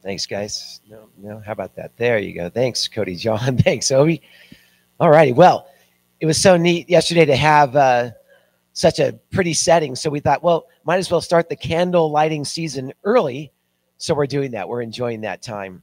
Thanks, guys. No. How about that? There you go. Thanks, Cody John. Thanks, Obi. All righty. Well, it was so neat yesterday to have such a pretty setting. So we thought, well, might as well start the candle lighting season early. So we're doing that. We're enjoying that time.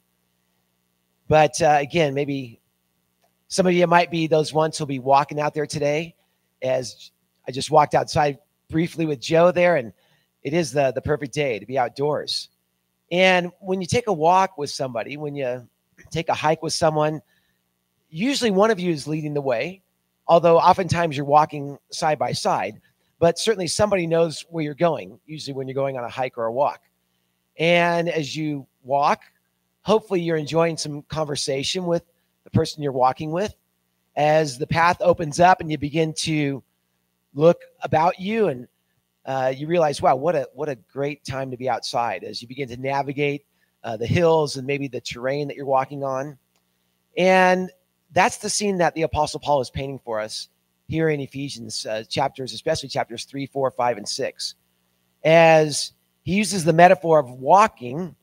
But again, maybe some of you might be those ones who'll be walking out there today. As I just walked outside briefly with Joe there, and it is the perfect day to be outdoors. And when you take a walk with somebody, when you take a hike with someone, usually one of you is leading the way, although oftentimes you're walking side by side, but certainly somebody knows where you're going, usually when you're going on a hike or a walk. And as you walk, hopefully you're enjoying some conversation with the person you're walking with. As the path opens up and you begin to look about you, and you realize, wow, what a great time to be outside as you begin to navigate the hills and maybe the terrain that you're walking on. And that's the scene that the Apostle Paul is painting for us here in Ephesians chapters, especially chapters 3, 4, 5, and 6, as he uses the metaphor of walking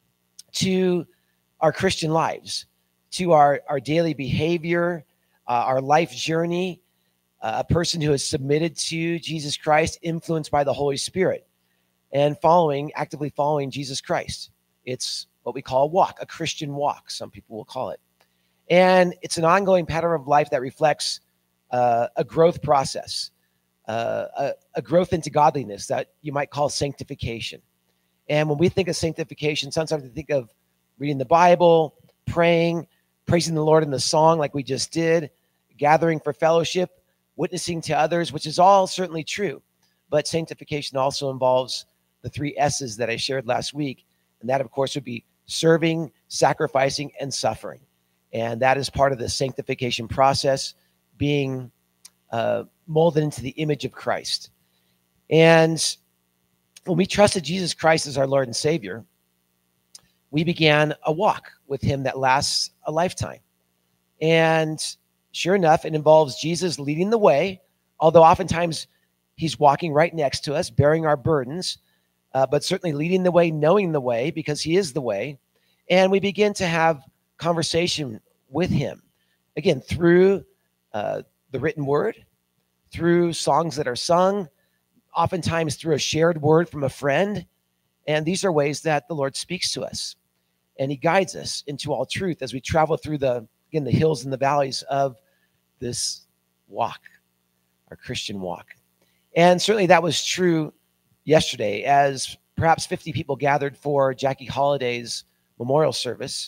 to our Christian lives, to our daily behavior, our life journey, a person who is submitted to Jesus Christ, influenced by the Holy Spirit, and actively following Jesus Christ. It's what we call a walk, a Christian walk, some people will call it. And it's an ongoing pattern of life that reflects a growth process, a growth into godliness that you might call sanctification. And when we think of sanctification, sometimes we think of reading the Bible, praying, praising the Lord in the song like we just did, gathering for fellowship, witnessing to others, which is all certainly true. But sanctification also involves the 3 S's that I shared last week. And that, of course, would be serving, sacrificing, and suffering. And that is part of the sanctification process, being molded into the image of Christ. And when we trusted Jesus Christ as our Lord and Savior, we began a walk with him that lasts a lifetime. And sure enough, it involves Jesus leading the way, although oftentimes he's walking right next to us, bearing our burdens, but certainly leading the way, knowing the way, because he is the way. And we begin to have conversation with him, again, through the written word, through songs that are sung, oftentimes through a shared word from a friend. And these are ways that the Lord speaks to us. And he guides us into all truth as we travel through the hills and the valleys of this walk, our Christian walk. And certainly that was true yesterday, as perhaps 50 people gathered for Jackie Holliday's memorial service.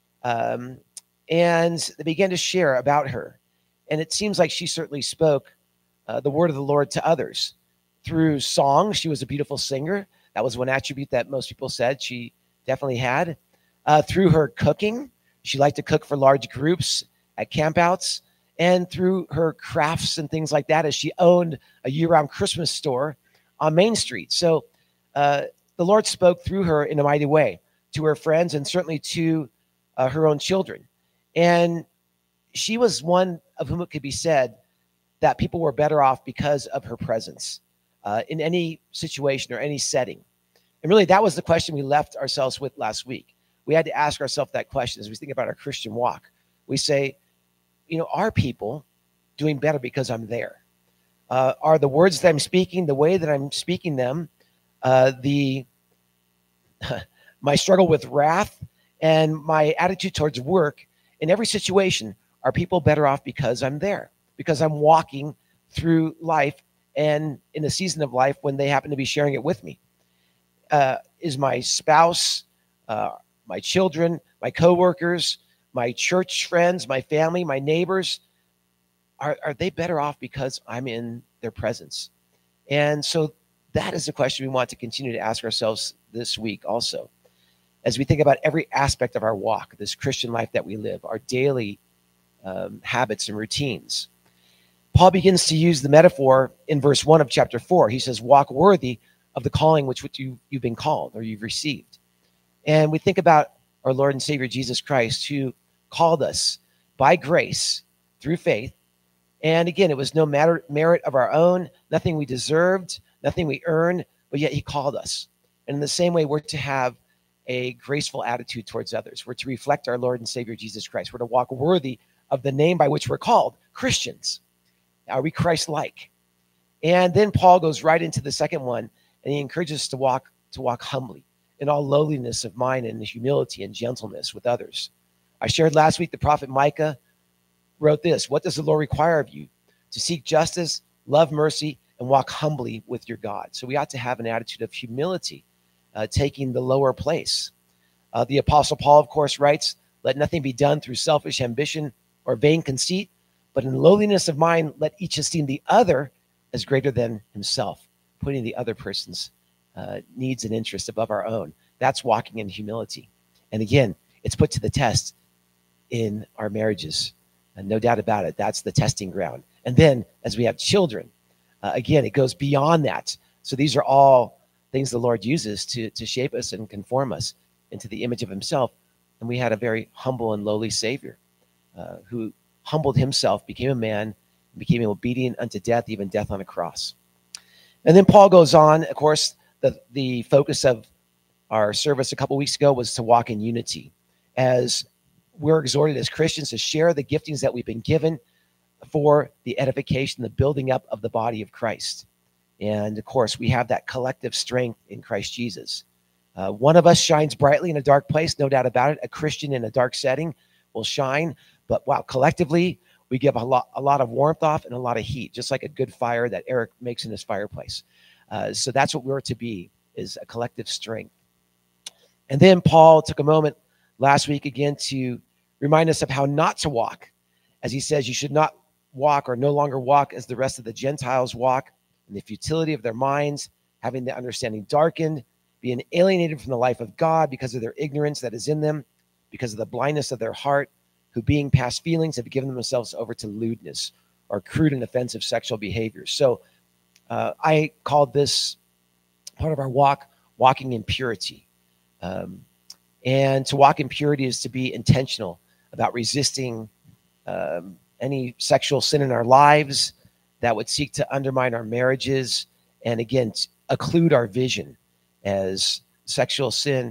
And they began to share about her. And it seems like she certainly spoke the word of the Lord to others through song. She was a beautiful singer. That was one attribute that most people said she definitely had. Through her cooking, she liked to cook for large groups at campouts, and through her crafts and things like that, as she owned a year-round Christmas store on Main Street. So the Lord spoke through her in a mighty way to her friends and certainly to her own children. And she was one of whom it could be said that people were better off because of her presence in any situation or any setting. And really, that was the question we left ourselves with last week. We had to ask ourselves that question as we think about our Christian walk. We say, are people doing better because I'm there? Are the words that I'm speaking, the way that I'm speaking them, my struggle with wrath and my attitude towards work in every situation, are people better off because I'm there, because I'm walking through life and in a season of life when they happen to be sharing it with me? Is my spouse, my children, my coworkers, my church friends, my family, my neighbors, are they better off because I'm in their presence? And so that is a question we want to continue to ask ourselves this week also, as we think about every aspect of our walk, this Christian life that we live, our daily habits and routines. Paul begins to use the metaphor in verse 1 of chapter 4. He says, walk worthy of the calling which you've been called or you've received. And we think about our Lord and Savior Jesus Christ, who called us by grace through faith. And again, it was no merit of our own, nothing we deserved, nothing we earned, but yet he called us. And in the same way, we're to have a graceful attitude towards others. We're to reflect our Lord and Savior Jesus Christ. We're to walk worthy of the name by which we're called, Christians. Are we Christ-like? And then Paul goes right into the second one, and he encourages us to walk humbly in all lowliness of mind and humility and gentleness with others. I shared last week the prophet Micah wrote this: "What does the Lord require of you? To seek justice, love mercy, and walk humbly with your God." So we ought to have an attitude of humility, taking the lower place. The Apostle Paul, of course, writes, "Let nothing be done through selfish ambition or vain conceit, but in lowliness of mind, let each esteem the other as greater than himself," putting the other person's needs and interests above our own. That's walking in humility. And again, it's put to the test in our marriages. And no doubt about it, that's the testing ground. And then as we have children, again, it goes beyond that. So these are all things the Lord uses to shape us and conform us into the image of himself. And we had a very humble and lowly Savior who humbled himself, became a man, became obedient unto death, even death on a cross. And then Paul goes on, of course, the focus of our service a couple weeks ago was to walk in unity, as we're exhorted as Christians to share the giftings that we've been given for the edification, the building up of the body of Christ. And of course, we have that collective strength in Christ Jesus. One of us shines brightly in a dark place, no doubt about it. A Christian in a dark setting will shine, but wow, collectively, we give a lot of warmth off and a lot of heat, just like a good fire that Eric makes in his fireplace. So that's what we're to be, is a collective strength. And then Paul took a moment last week again to remind us of how not to walk. As he says, you should not walk or no longer walk as the rest of the Gentiles walk, in the futility of their minds, having the understanding darkened, being alienated from the life of God because of their ignorance that is in them, because of the blindness of their heart, who being past feelings have given themselves over to lewdness or crude and offensive sexual behaviors. So I called this part of our walk, walking in purity. And to walk in purity is to be intentional about resisting any sexual sin in our lives that would seek to undermine our marriages, and again, occlude our vision, as sexual sin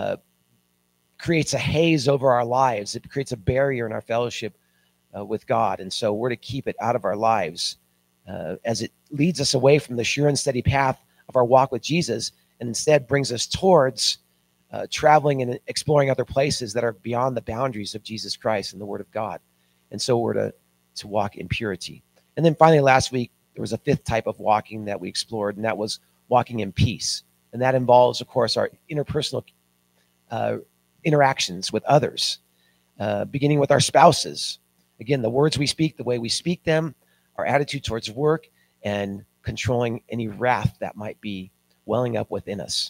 creates a haze over our lives. It creates a barrier in our fellowship with God. And so we're to keep it out of our lives as it leads us away from the sure and steady path of our walk with Jesus, and instead brings us towards traveling and exploring other places that are beyond the boundaries of Jesus Christ and the Word of God. And so we're to walk in purity. And then finally, last week, there was a fifth type of walking that we explored, and that was walking in peace. And that involves, of course, our interpersonal interactions with others, beginning with our spouses. Again, the words we speak, the way we speak them, our attitude towards work, and controlling any wrath that might be welling up within us.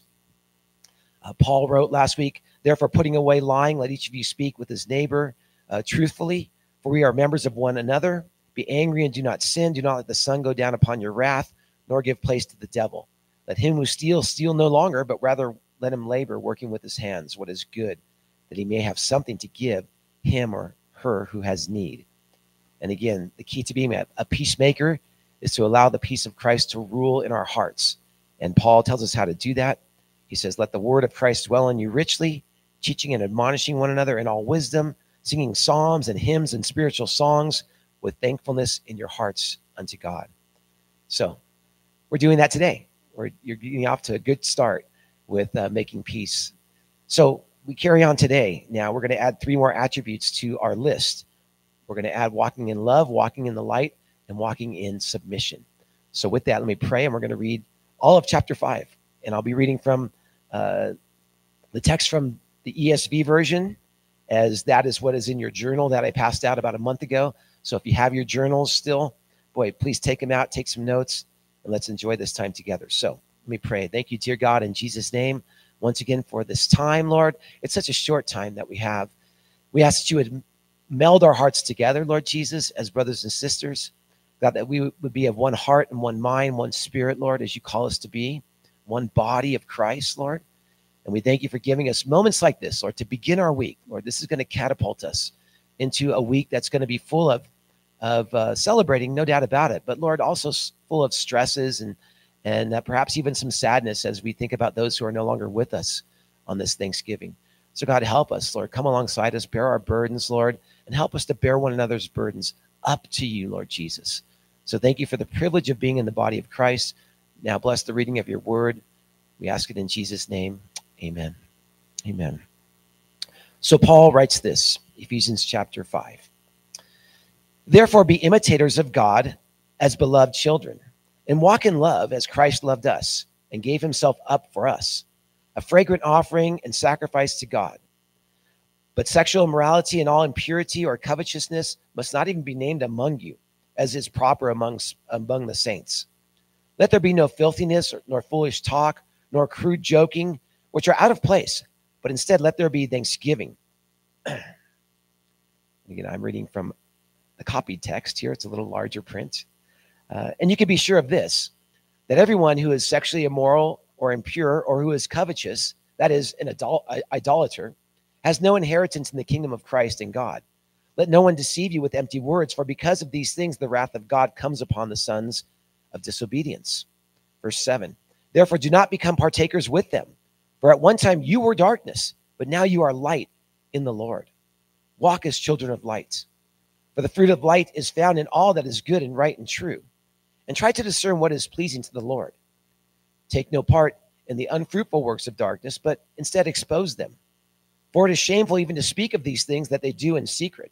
Paul wrote last week, "Therefore, putting away lying, let each of you speak with his neighbor truthfully, for we are members of one another. Be angry and do not sin. Do not let the sun go down upon your wrath, nor give place to the devil. Let him who steals steal no longer, but rather let him labor, working with his hands what is good, that he may have something to give him or her who has need." And again, the key to being a peacemaker is to allow the peace of Christ to rule in our hearts. And Paul tells us how to do that. He says, "Let the word of Christ dwell in you richly, teaching and admonishing one another in all wisdom, singing psalms and hymns and spiritual songs with thankfulness in your hearts unto God." So we're doing that today. You're getting off to a good start with making peace. So we carry on today. Now we're going to add 3 more attributes to our list. We're going to add walking in love, walking in the light, and walking in submission. So with that, let me pray, and we're going to read all of chapter 5. And I'll be reading from the text from the ESV version, as that is what is in your journal that I passed out about a month ago. So if you have your journals still, boy, please take them out, take some notes, and let's enjoy this time together. So let me pray. Thank you, dear God, in Jesus' name, once again for this time, Lord. It's such a short time that we have. We ask that you would meld our hearts together, Lord Jesus, as brothers and sisters. God, that we would be of one heart and one mind, one spirit, Lord, as you call us to be, one body of Christ, Lord. And we thank you for giving us moments like this, Lord, to begin our week. Lord, this is going to catapult us into a week that's going to be full of celebrating, no doubt about it, but Lord, also full of stresses and perhaps even some sadness as we think about those who are no longer with us on this Thanksgiving. So God, help us, Lord. Come alongside us, bear our burdens, Lord, and help us to bear one another's burdens up to you, Lord Jesus. So thank you for the privilege of being in the body of Christ. Now bless the reading of your word. We ask it in Jesus' name. Amen. Amen. So Paul writes this, Ephesians chapter 5. Therefore be imitators of God as beloved children, and walk in love as Christ loved us and gave himself up for us, a fragrant offering and sacrifice to God. But sexual immorality and all impurity or covetousness must not even be named among you, as is proper among the saints. Let there be no filthiness, nor foolish talk, nor crude joking, which are out of place, but instead let there be thanksgiving. Again, I'm reading from the copied text here. It's a little larger print. And you can be sure of this, that everyone who is sexually immoral or impure or who is covetous, that is, an idolater, has no inheritance in the kingdom of Christ and God. Let no one deceive you with empty words, for because of these things the wrath of God comes upon the sons of disobedience. Verse 7, therefore do not become partakers with them, for at one time you were darkness, but now you are light in the Lord. Walk as children of light. For the fruit of light is found in all that is good and right and true. And try to discern what is pleasing to the Lord. Take no part in the unfruitful works of darkness, but instead expose them. For it is shameful even to speak of these things that they do in secret.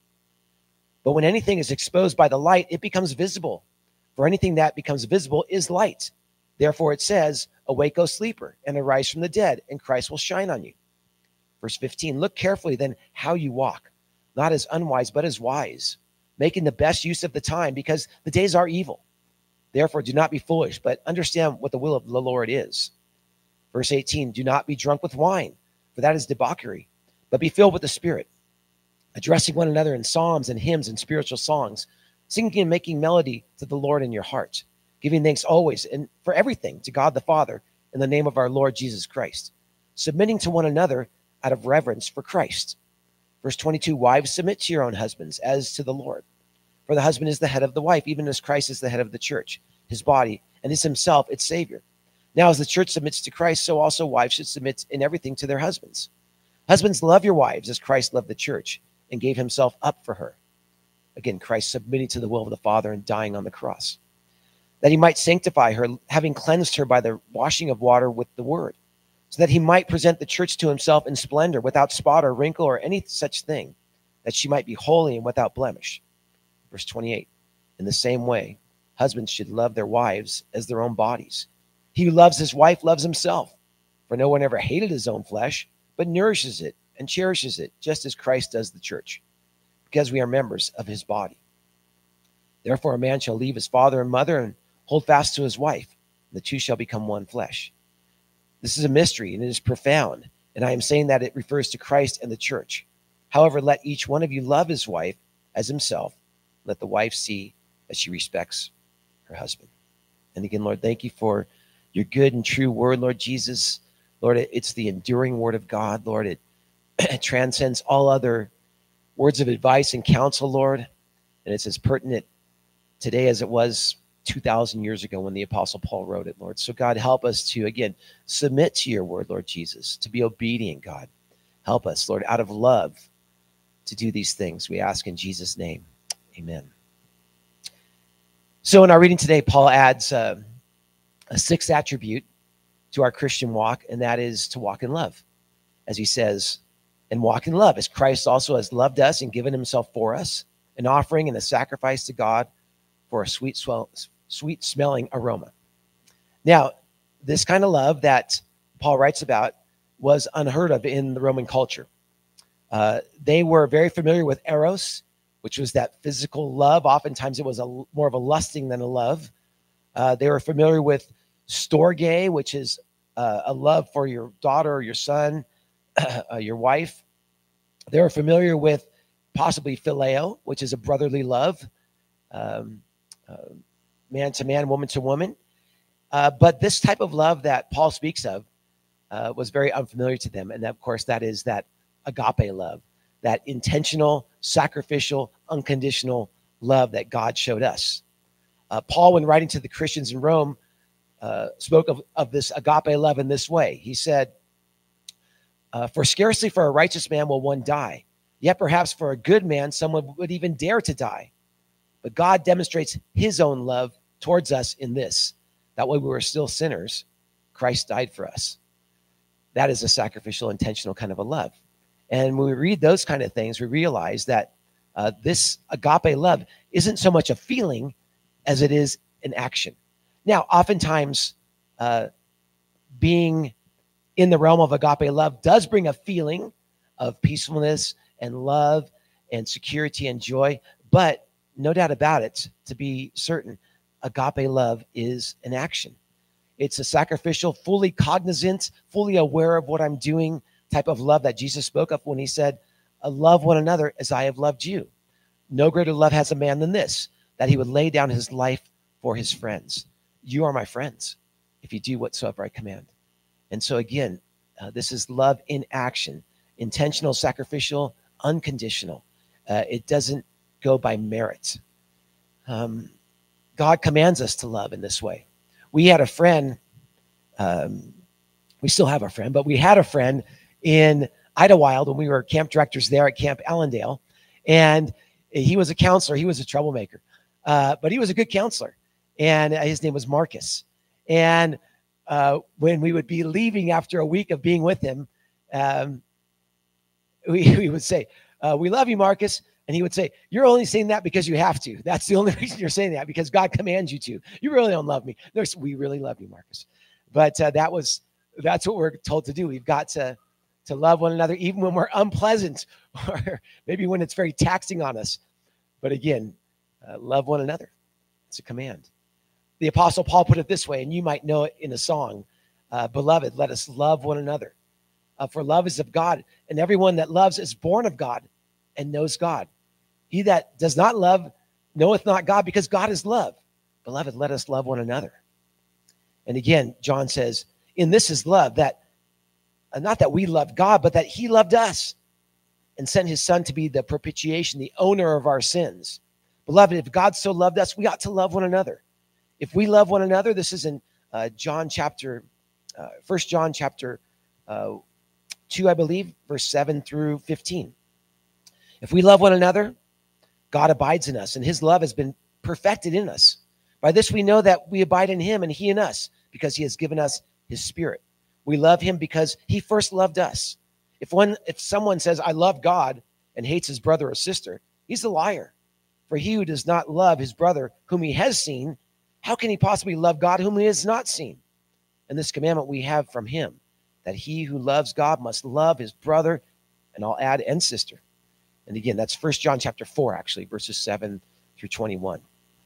But when anything is exposed by the light, it becomes visible. For anything that becomes visible is light. Therefore it says, awake, O sleeper, and arise from the dead, and Christ will shine on you. Verse 15, look carefully then how you walk, not as unwise, but as wise, making the best use of the time, because the days are evil. Therefore do not be foolish, but understand what the will of the Lord is. Verse 18, do not be drunk with wine, for that is debauchery, but be filled with the Spirit, addressing one another in psalms and hymns and spiritual songs, singing and making melody to the Lord in your heart, giving thanks always and for everything to God the Father in the name of our Lord Jesus Christ, submitting to one another out of reverence for Christ. Verse 22, wives, submit to your own husbands as to the Lord. For the husband is the head of the wife, even as Christ is the head of the church, his body, and is himself its Savior. Now as the church submits to Christ, so also wives should submit in everything to their husbands. Husbands, love your wives as Christ loved the church and gave himself up for her. Again, Christ submitting to the will of the Father and dying on the cross, that he might sanctify her, having cleansed her by the washing of water with the word, so that he might present the church to himself in splendor, without spot or wrinkle or any such thing, that she might be holy and without blemish. Verse 28, in the same way, husbands should love their wives as their own bodies. He who loves his wife loves himself, for no one ever hated his own flesh, but nourishes it and cherishes it, just as Christ does the church, because we are members of his body. Therefore, a man shall leave his father and mother and hold fast to his wife, and the two shall become one flesh. This is a mystery, and it is profound, and I am saying that it refers to Christ and the church. However, let each one of you love his wife as himself. Let the wife see that she respects her husband. And again, Lord, thank you for your good and true word, Lord Jesus. Lord, it's the enduring word of God, Lord. It transcends all other words of advice and counsel, Lord. And it's as pertinent today as it was 2,000 years ago when the Apostle Paul wrote it, Lord. So God, help us to, again, submit to your word, Lord Jesus, to be obedient, God. Help us, Lord, out of love to do these things. We ask in Jesus' name. Amen. So in our reading today, Paul adds a sixth attribute to our Christian walk, and that is to walk in love. As he says, and walk in love, as Christ also has loved us and given himself for us, an offering and a sacrifice to God for a sweet-smelling aroma. Now, this kind of love that Paul writes about was unheard of in the Roman culture. They were very familiar with eros, which was that physical love. Oftentimes it was more of a lusting than a love. They were familiar with storge, which is a love for your daughter or your son, your wife. They were familiar with possibly phileo, which is a brotherly love, man to man, woman to woman. But this type of love that Paul speaks of was very unfamiliar to them. And of course, that is that agape love, that intentional, sacrificial, unconditional love that God showed us. Paul, when writing to the Christians in Rome, spoke of this agape love in this way. He said, For scarcely for a righteous man will one die, yet perhaps for a good man someone would even dare to die. But God demonstrates his own love towards us in this, that while we were still sinners, Christ died for us. That is a sacrificial, intentional kind of a love. And when we read those kind of things, we realize that this agape love isn't so much a feeling as it is an action. Now, oftentimes, being in the realm of agape love does bring a feeling of peacefulness and love and security and joy. But no doubt about it, to be certain, agape love is an action. It's a sacrificial, fully cognizant, fully aware of what I'm doing type of love that Jesus spoke of when he said, love one another as I have loved you. No greater love has a man than this, that he would lay down his life for his friends. You are my friends if you do whatsoever I command. And so again, this is love in action, intentional, sacrificial, unconditional. It doesn't go by merit. God commands us to love in this way. We had a friend, we still have a friend, but we had a friend in Idlewild when we were camp directors there at Camp Allendale. And he was a counselor. He was a troublemaker, but he was a good counselor. And his name was Marcus. And when we would be leaving after a week of being with him, we would say, we love you, Marcus. And he would say, you're only saying that because you have to. That's the only reason you're saying that, because God commands you to. You really don't love me. No, we really love you, Marcus. But that's what we're told to do. We've got to love one another, even when we're unpleasant, or maybe when it's very taxing on us. But again, love one another. It's a command. The Apostle Paul put it this way, and you might know it in a song, beloved, let us love one another. For love is of God, and everyone that loves is born of God and knows God. He that does not love knoweth not God, because God is love. Beloved, let us love one another. And again, John says, in this is love, that not that we loved God, but that he loved us and sent his son to be the propitiation, the owner of our sins. Beloved, if God so loved us, we ought to love one another. If we love one another, this is in 1 John chapter 2, I believe, verse 7 through 15. If we love one another, God abides in us, and his love has been perfected in us. By this we know that we abide in him and he in us, because he has given us his Spirit. We love him because he first loved us. If someone says, I love God, and hates his brother or sister, he's a liar. For he who does not love his brother whom he has seen, how can he possibly love God whom he has not seen? And this commandment we have from him, that he who loves God must love his brother, and I'll add, and sister. And again, that's 1 John chapter 4, actually, verses 7 through 21.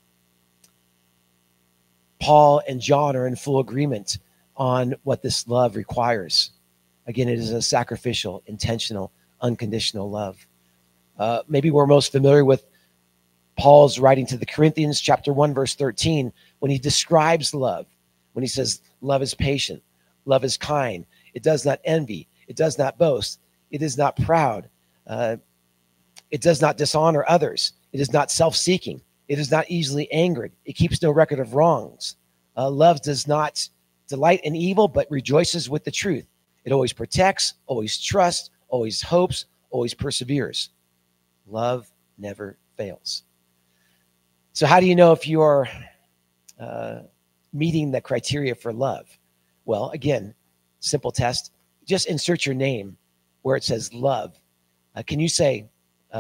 Paul and John are in full agreement on what this love requires. Again, it is a sacrificial, intentional, unconditional love. Maybe we're most familiar with Paul's writing to the Corinthians, chapter 1, verse 13, when he describes love, when he says, love is patient, love is kind, it does not envy, it does not boast, it is not proud, it does not dishonor others, it is not self-seeking, it is not easily angered, it keeps no record of wrongs. Love does not delight in evil, but rejoices with the truth. It always protects, always trusts, always hopes, always perseveres. Love never fails. So how do you know if you are meeting the criteria for love? Well, again, simple test. Just insert your name where it says love. Can you say,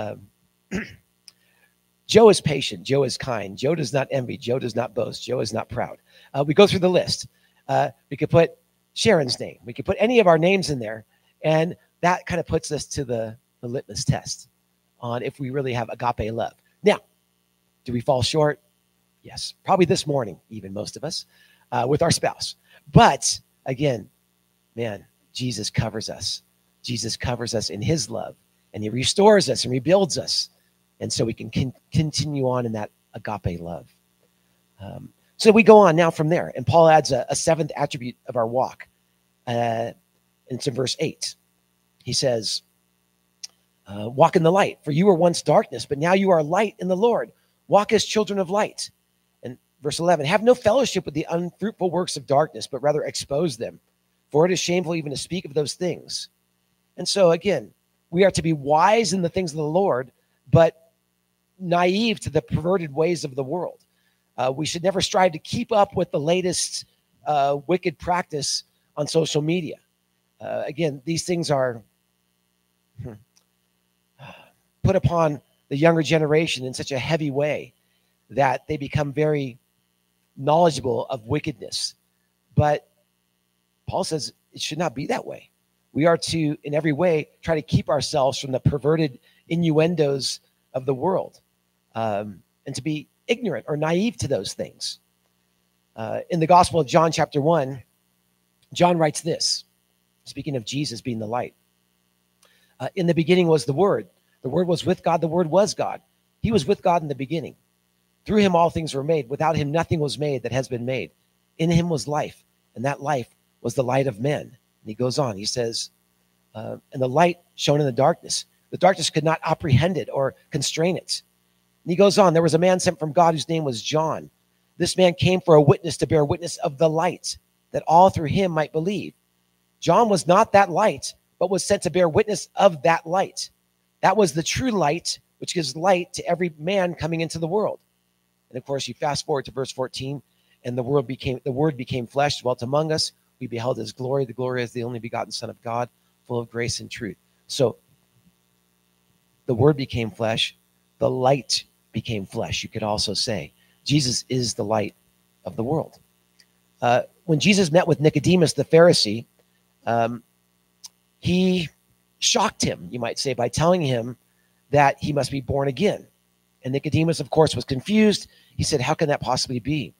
Joe is patient, Joe is kind, Joe does not envy, Joe does not boast, Joe is not proud. We go through the list. We could put Sharon's name. We could put any of our names in there, and that kind of puts us to the litmus test on if we really have agape love. Now, do we fall short? Yes, probably this morning, even most of us, with our spouse. But again, man, Jesus covers us. Jesus covers us in his love, and he restores us and rebuilds us. And so we can continue on in that agape love. So we go on now from there. And Paul adds a seventh attribute of our walk. And it's in verse 8. He says, walk in the light, for you were once darkness, but now you are light in the Lord. Walk as children of light. And verse 11, have no fellowship with the unfruitful works of darkness, but rather expose them. For it is shameful even to speak of those things. And so again, we are to be wise in the things of the Lord, but naive to the perverted ways of the world. We should never strive to keep up with the latest wicked practice on social media. Again, these things are put upon the younger generation in such a heavy way that they become very knowledgeable of wickedness. But Paul says it should not be that way. We are to, in every way, try to keep ourselves from the perverted innuendos of the world, and to be ignorant or naive to those things. In the Gospel of John, chapter 1, John writes this, speaking of Jesus being the light. In the beginning was the Word. The Word was with God. The Word was God. He was with God in the beginning. Through him all things were made. Without him nothing was made that has been made. In him was life, and that life was the light of men. And he goes on. He says, and the light shone in the darkness. The darkness could not apprehend it or constrain it. And he goes on. There was a man sent from God whose name was John. This man came for a witness, to bear witness of the light, that all through him might believe. John was not that light, but was sent to bear witness of that light. That was the true light, which gives light to every man coming into the world. And of course, you fast forward to verse 14, and the Word became flesh, dwelt among us. We beheld his glory. The glory is the only begotten Son of God, full of grace and truth. So the Word became flesh. The light became flesh, you could also say. Jesus is the light of the world. When Jesus met with Nicodemus, the Pharisee, he shocked him, you might say, by telling him that he must be born again. And Nicodemus, of course, was confused. He said, how can that possibly be?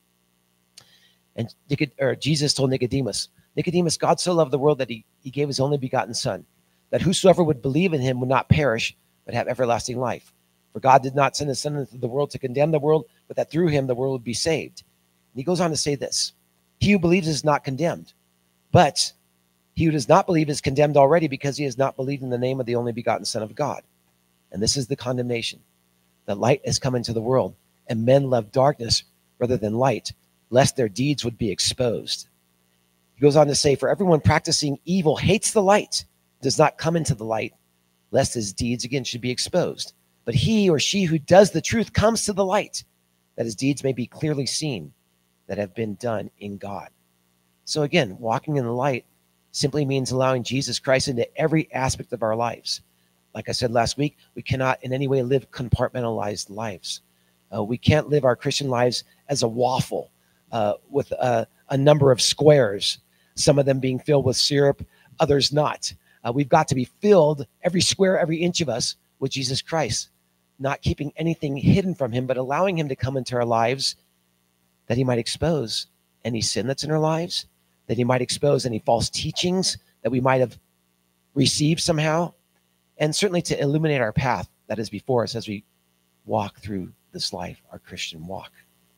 And Jesus told Nicodemus, God so loved the world that he gave his only begotten Son, that whosoever would believe in him would not perish, but have everlasting life. For God did not send his Son into the world to condemn the world, but that through him the world would be saved. And he goes on to say this, he who believes is not condemned, but he who does not believe is condemned already, because he has not believed in the name of the only begotten Son of God. And this is the condemnation. The light has come into the world, and men love darkness rather than light, lest their deeds would be exposed. He goes on to say, for everyone practicing evil hates the light, does not come into the light, lest his deeds again should be exposed. But he or she who does the truth comes to the light, that his deeds may be clearly seen, that have been done in God. So again, walking in the light simply means allowing Jesus Christ into every aspect of our lives. Like I said last week, we cannot in any way live compartmentalized lives. We can't live our Christian lives as a waffle with a number of squares, some of them being filled with syrup, others not. We've got to be filled, every square, every inch of us, with Jesus Christ, not keeping anything hidden from him, but allowing him to come into our lives that he might expose any sin that's in our lives, that he might expose any false teachings that we might have received somehow, and certainly to illuminate our path that is before us as we walk through this life, our Christian walk.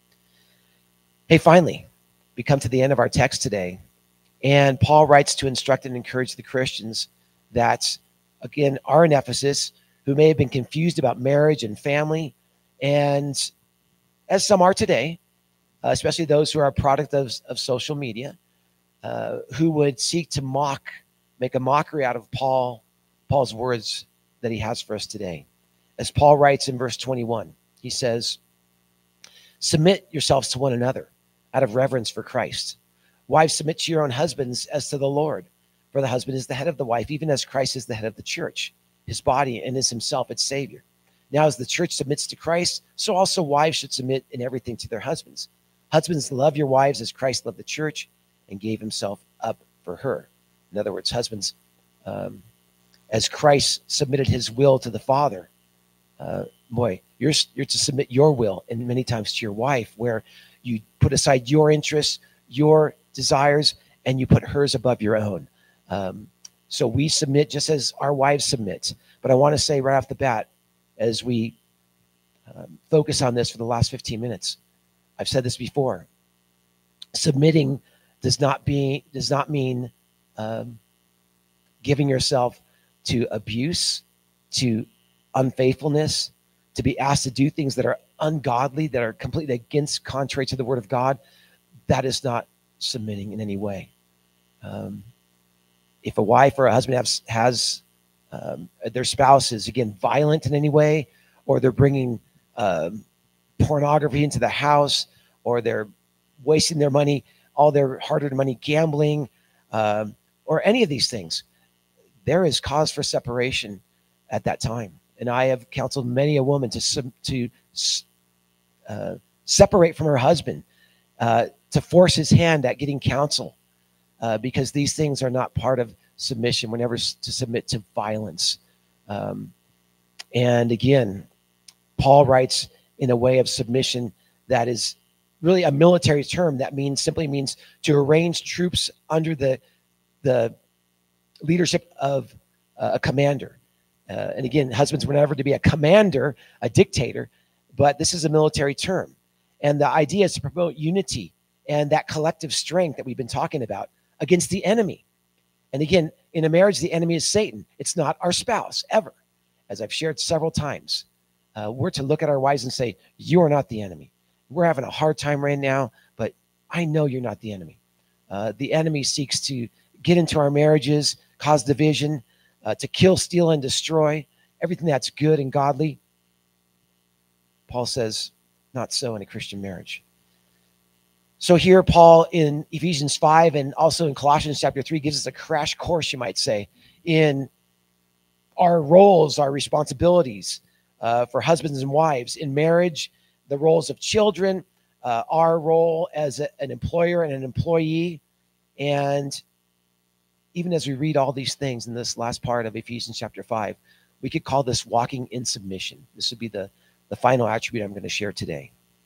Hey, finally, we come to the end of our text today, and Paul writes to instruct and encourage the Christians that, again, are in Ephesus, who may have been confused about marriage and family, and as some are today, especially those who are a product of social media, who would seek to make a mockery out of Paul's words that he has for us today. As Paul writes in verse 21, he says, submit yourselves to one another out of reverence for Christ. Wives, submit to your own husbands as to the Lord. For the husband is the head of the wife, even as Christ is the head of the church, his body, and is himself its Savior. Now as the church submits to Christ, so also wives should submit in everything to their husbands. Husbands, love your wives as Christ loved the church and gave himself up for her. In other words, husbands, as Christ submitted his will to the Father, you're to submit your will, and many times to your wife, where you put aside your interests, your desires, and you put hers above your own. So we submit just as our wives submit. But I want to say right off the bat, as we focus on this for the last 15 minutes, I've said this before, submitting does not mean giving yourself to abuse, to unfaithfulness, to be asked to do things that are ungodly, that are completely contrary to the word of God. That is not submitting in any way. If a wife or a husband has their spouse is, again, violent in any way, or they're bringing pornography into the house, or they're wasting their money, all their hard-earned money, gambling, or any of these things, there is cause for separation at that time. And I have counseled many a woman to separate from her husband, to force his hand at getting counsel, because these things are not part of submission. We're never to submit to violence. And again, Paul writes in a way of submission that is really a military term that simply means to arrange troops under the leadership of a commander. And again, husbands were never to be a commander, a dictator, but this is a military term. And the idea is to promote unity and that collective strength that we've been talking about against the enemy. And again, in a marriage, the enemy is Satan. It's not our spouse, ever. As I've shared several times, we're to look at our wives and say, you are not the enemy. We're having a hard time right now, but I know you're not the enemy. The enemy seeks to get into our marriages, cause division, to kill, steal, and destroy everything that's good and godly. Paul says, not so in a Christian marriage. So here, Paul in Ephesians 5 and also in Colossians chapter 3 gives us a crash course, you might say, in our roles, our responsibilities for husbands and wives in marriage, the roles of children, our role as an employer and an employee. And even as we read all these things in this last part of Ephesians chapter 5, we could call this walking in submission. This would be the final attribute I'm going to share today.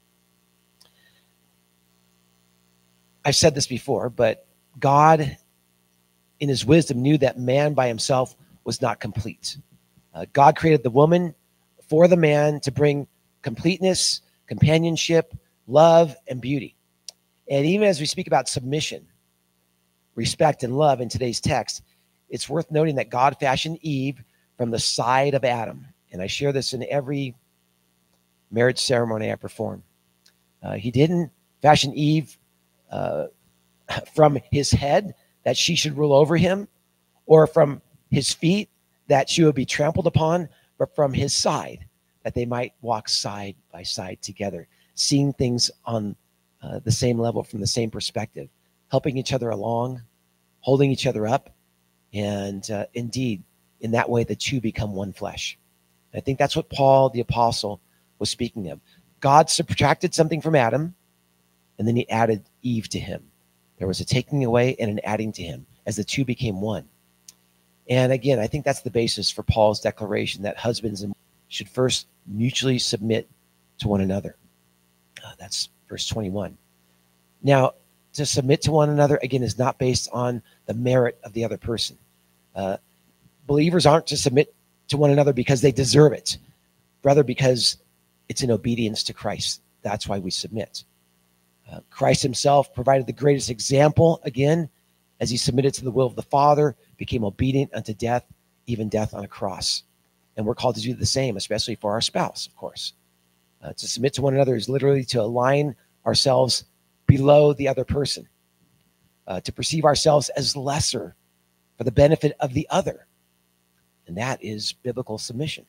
I've said this before, but God, in his wisdom, knew that man by himself was not complete. God created the woman for the man to bring completeness, companionship, love, and beauty. And even as we speak about submission, respect, and love in today's text, it's worth noting that God fashioned Eve from the side of Adam. And I share this in every marriage ceremony I perform. He didn't fashion Eve from his head, that she should rule over him, or from his feet, that she would be trampled upon, but from his side, that they might walk side by side together, seeing things on the same level, from the same perspective, helping each other along, holding each other up, and indeed, in that way, the two become one flesh. And I think that's what Paul, the apostle, was speaking of. God subtracted something from Adam, and then he added Eve to him. There was a taking away and an adding to him as the two became one. And again, I think that's the basis for Paul's declaration that husbands should first mutually submit to one another. That's verse 21. Now, to submit to one another, again, is not based on the merit of the other person. Believers aren't to submit to one another because they deserve it, rather because it's in obedience to Christ. That's why we submit. Christ himself provided the greatest example, again, as he submitted to the will of the Father, became obedient unto death, even death on a cross. And we're called to do the same, especially for our spouse, of course. To submit to one another is literally to align ourselves below the other person, to perceive ourselves as lesser for the benefit of the other. And that is biblical submission.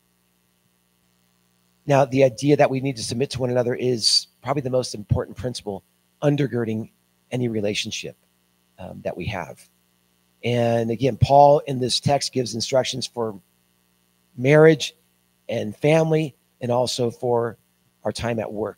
Now, the idea that we need to submit to one another is probably the most important principle undergirding any relationship that we have. And again, Paul in this text gives instructions for marriage and family, and also for our time at work.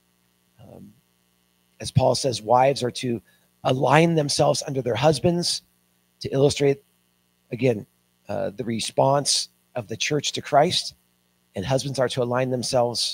As Paul says, wives are to align themselves under their husbands to illustrate, again, the response of the church to Christ. And husbands are to align themselves,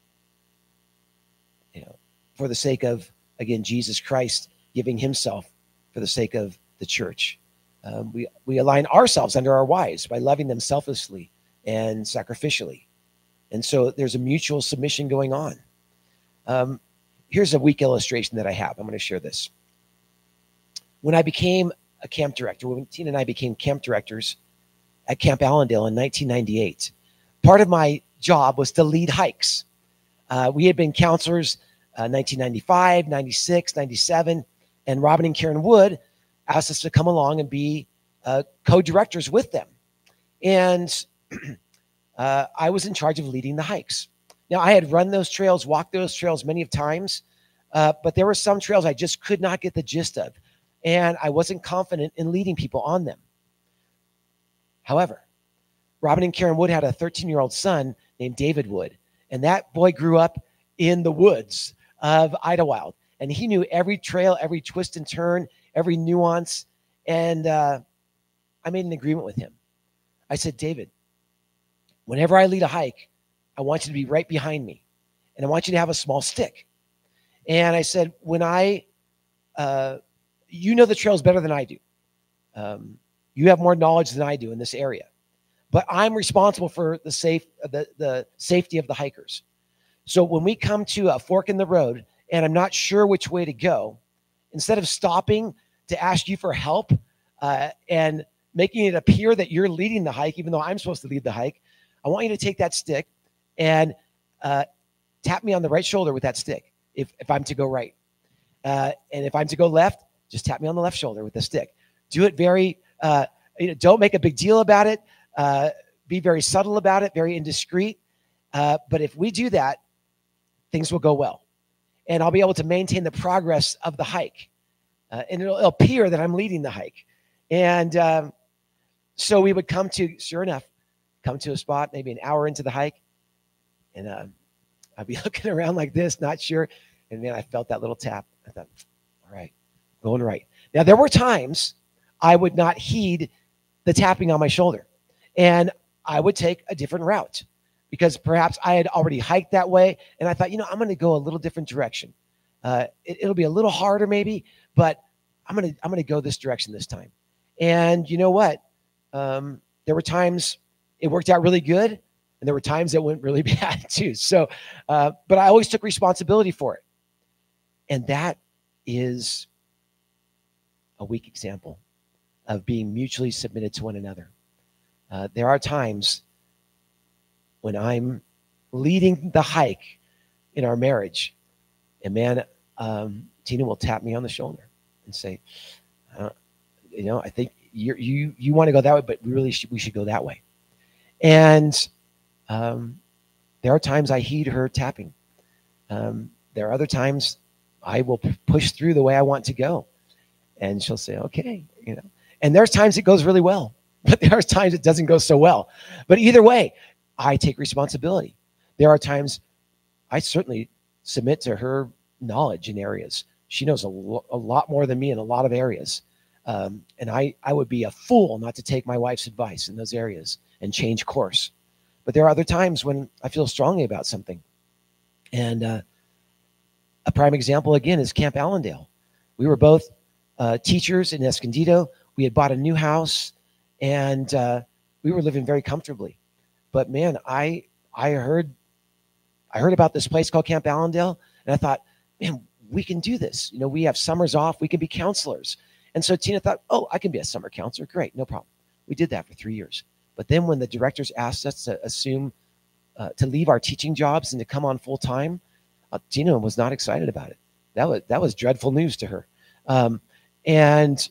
for the sake of, again, Jesus Christ giving himself for the sake of the church. We align ourselves under our wives by loving them selflessly and sacrificially. And so there's a mutual submission going on. Here's a weak illustration that I have. I'm going to share this. When I became a camp director, when Tina and I became camp directors at Camp Allendale in 1998, part of my job was to lead hikes. We had been counselors 1995, 96, 97, and Robin and Karen Wood asked us to come along and be co-directors with them. And I was in charge of leading the hikes. Now, I had run those trails, walked those trails many of times, but there were some trails I just could not get the gist of, and I wasn't confident in leading people on them. However, Robin and Karen Wood had a 13-year-old son named David Wood, and that boy grew up in the woods of Idlewild, and he knew every trail, every twist and turn, every nuance, and I made an agreement with him. I said, David, whenever I lead a hike, I want you to be right behind me, and I want you to have a small stick. And I said, you know the trails better than I do. You have more knowledge than I do in this area, but I'm responsible for the safety of the hikers. So when we come to a fork in the road and I'm not sure which way to go, instead of stopping to ask you for help and making it appear that you're leading the hike, even though I'm supposed to lead the hike, I want you to take that stick and tap me on the right shoulder with that stick if I'm to go right. And if I'm to go left, just tap me on the left shoulder with the stick. Do it very, don't make a big deal about it. Be very subtle about it, very indiscreet. But if we do that, things will go well. And I'll be able to maintain the progress of the hike. And it'll appear that I'm leading the hike. And so we would sure enough, come to a spot maybe an hour into the hike. And I'd be looking around like this, not sure. And man, I felt that little tap. I thought, all right, going right. Now, there were times I would not heed the tapping on my shoulder. And I would take a different route because perhaps I had already hiked that way. And I thought, I'm going to go a little different direction. It'll be a little harder maybe, but I'm going to go this direction this time. And you know what? There were times it worked out really good, and there were times it went really bad too. So, but I always took responsibility for it. And that is a weak example of being mutually submitted to one another. There are times when I'm leading the hike in our marriage, and man, Tina will tap me on the shoulder and say, I think you want to go that way, but we should go that way. And there are times I heed her tapping. There are other times I will push through the way I want to go, and she'll say, okay, And there's times it goes really well, but there are times it doesn't go so well. But either way, I take responsibility. There are times I certainly submit to her knowledge in areas. She knows a lot more than me in a lot of areas. And I would be a fool not to take my wife's advice in those areas and change course. But there are other times when I feel strongly about something. And a prime example, again, is Camp Allendale. We were both teachers in Escondido. We had bought a new house, and we were living very comfortably. But man, I heard about this place called Camp Allendale, and I thought, man, we can do this. We have summers off. We can be counselors. And so Tina thought, oh, I can be a summer counselor. Great, no problem. We did that for 3 years. But then when the directors asked us to assume, to leave our teaching jobs and to come on full time, Tina was not excited about it. That was dreadful news to her. And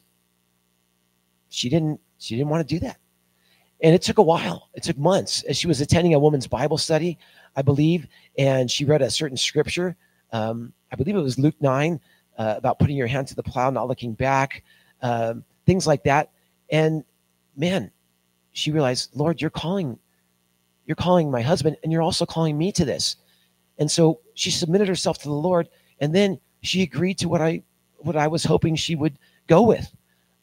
she didn't want to do that. And it took a while. It took months as she was attending a woman's Bible study, I believe, and she read a certain scripture. I believe it was Luke 9, about putting your hand to the plow, not looking back, things like that. And man, she realized, Lord, you're calling my husband, and you're also calling me to this. And so she submitted herself to the Lord, and then she agreed to what I was hoping she would go with.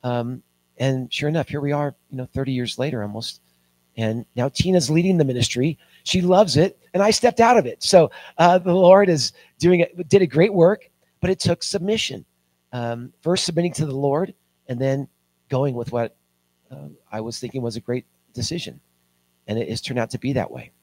And sure enough, here we are, 30 years later almost. And now Tina's leading the ministry. She loves it, and I stepped out of it. So the Lord did a great work, but it took submission. First submitting to the Lord, and then going with what I was thinking was a great decision. And it has turned out to be that way.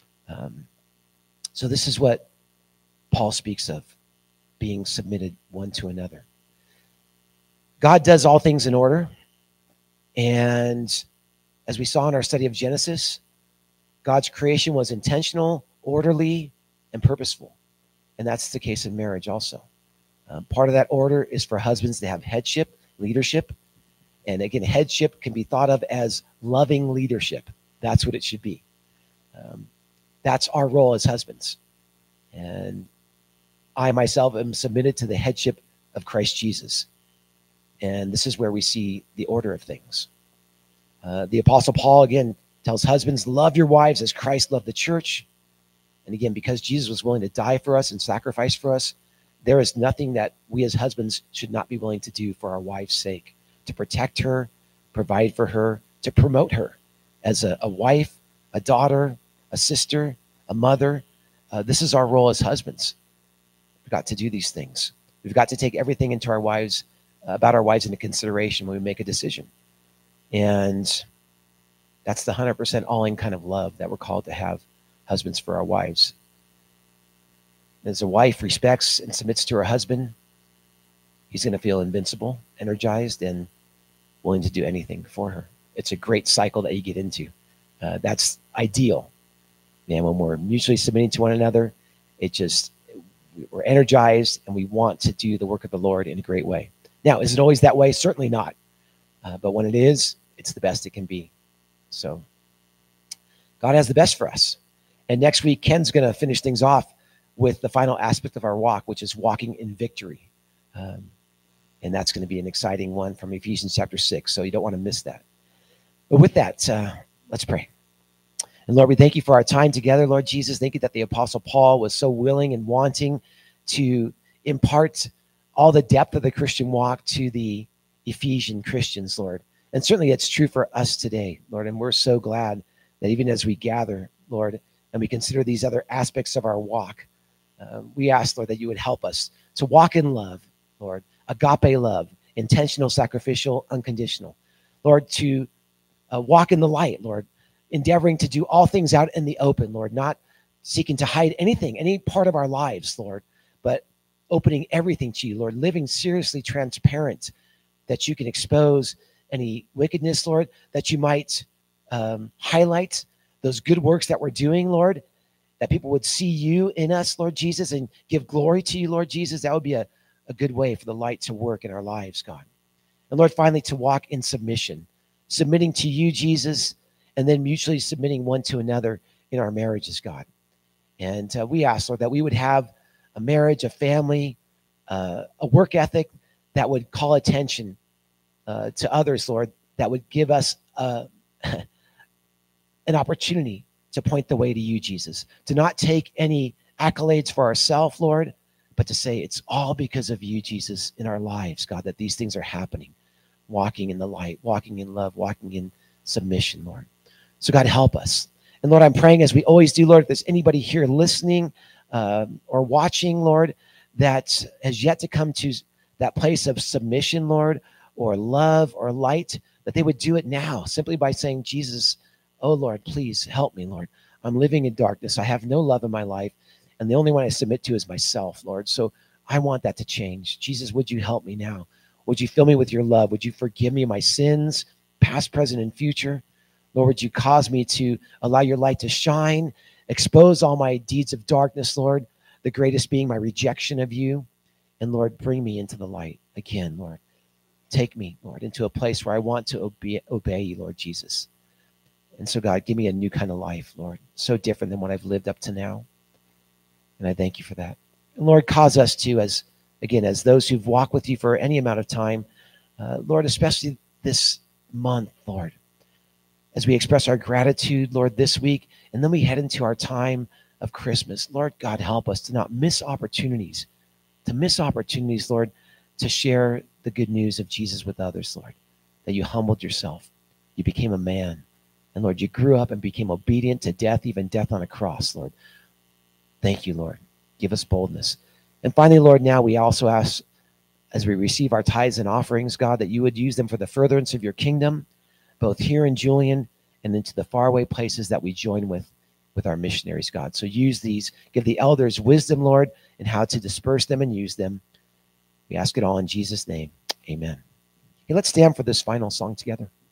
So this is what Paul speaks of, being submitted one to another. God does all things in order. And as we saw in our study of Genesis, God's creation was intentional, orderly, and purposeful. And that's the case in marriage also. Part of that order is for husbands to have headship, leadership. And again, headship can be thought of as loving leadership. That's what it should be. That's our role as husbands. And I myself am submitted to the headship of Christ Jesus. And this is where we see the order of things. The Apostle Paul, again, tells husbands, love your wives as Christ loved the church. And again, because Jesus was willing to die for us and sacrifice for us, there is nothing that we as husbands should not be willing to do for our wife's sake, to protect her, provide for her, to promote her as a wife, a daughter, a sister, a mother. This is our role as husbands. We've got to do these things. We've got to take everything into our wives, about our wives into consideration when we make a decision. And that's the 100% all-in kind of love that we're called to have husbands for our wives. As a wife respects and submits to her husband, he's going to feel invincible, energized, and willing to do anything for her. It's a great cycle that you get into. That's ideal. And when we're mutually submitting to one another, we're energized and we want to do the work of the Lord in a great way. Now, is it always that way? Certainly not. But when it is, it's the best it can be. So God has the best for us. And next week, Ken's going to finish things off with the final aspect of our walk, which is walking in victory. And that's going to be an exciting one from Ephesians chapter 6. So you don't want to miss that. But with that, let's pray. And Lord, we thank you for our time together. Lord Jesus, thank you that the Apostle Paul was so willing and wanting to impart all the depth of the Christian walk to the Ephesian Christians, Lord. And certainly it's true for us today, Lord. And we're so glad that even as we gather, Lord, and we consider these other aspects of our walk, we ask, Lord, that you would help us to walk in love, Lord, agape love, intentional, sacrificial, unconditional. Lord, to walk in the light, Lord, endeavoring to do all things out in the open, Lord, not seeking to hide anything, any part of our lives, Lord, but opening everything to you, Lord, living seriously transparent, that you can expose any wickedness, Lord, that you might highlight those good works that we're doing, Lord, that people would see you in us, Lord Jesus, and give glory to you, Lord Jesus. That would be a good way for the light to work in our lives, God. And Lord, finally, to walk in submission, submitting to you, Jesus, and then mutually submitting one to another in our marriages, God. And we ask, Lord, that we would have a marriage, a family, a work ethic that would call attention to others, Lord, that would give us an opportunity to point the way to you, Jesus, to not take any accolades for ourselves, Lord, but to say it's all because of you, Jesus, in our lives, God, that these things are happening, walking in the light, walking in love, walking in submission, Lord. So God, help us. And Lord, I'm praying as we always do, Lord, if there's anybody here listening or watching, Lord, that has yet to come to that place of submission, Lord, or love or light, that they would do it now simply by saying, Jesus, oh Lord, please help me, Lord. I'm living in darkness. I have no love in my life. And the only one I submit to is myself, Lord. So I want that to change. Jesus, would you help me now? Would you fill me with your love? Would you forgive me my sins, past, present, and future? Lord, would you cause me to allow your light to shine, expose all my deeds of darkness, Lord, the greatest being my rejection of you. And Lord, bring me into the light again, Lord. Take me, Lord, into a place where I want to obey you, Lord Jesus. And so, God, give me a new kind of life, Lord, so different than what I've lived up to now. And I thank you for that. And Lord, cause us to, as those who've walked with you for any amount of time, Lord, especially this month, Lord, as we express our gratitude, Lord, this week, and then we head into our time of Christmas. Lord, God, help us to not miss opportunities, Lord, to share the good news of Jesus with others, Lord, that you humbled yourself. You became a man. And Lord, you grew up and became obedient to death, even death on a cross, Lord. Thank you, Lord. Give us boldness. And finally, Lord, now we also ask, as we receive our tithes and offerings, God, that you would use them for the furtherance of your kingdom, both here in Julian and into the faraway places that we join with our missionaries, God. So use these, give the elders wisdom, Lord, in how to disperse them and use them. We ask it all in Jesus' name. Amen. Okay, let's stand for this final song together.